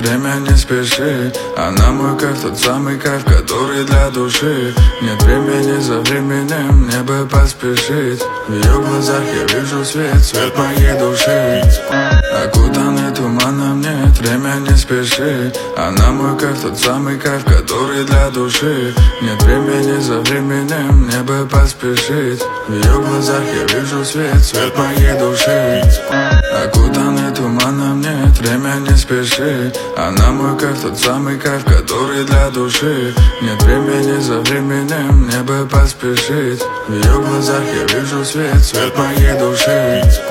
время не спешит. Она мой кайф, тот самый кайф, который для души. Нет времени за временем, мне бы поспешить. В ее глазах я вижу свет, свет моей души. Окутанный туманом, нет, время не спешит. Она мой кайф, тот самый кайф, который для души. Нет времени за временем, мне бы поспешить. В ее глазах я вижу свет, свет моей души. Окутанный туманом, нет, время не спешит. Она мой кайф, тот самый кайф, который для души. Нет времени за временем, мне бы поспешить. В ее глазах я вижу свет, свет моей души.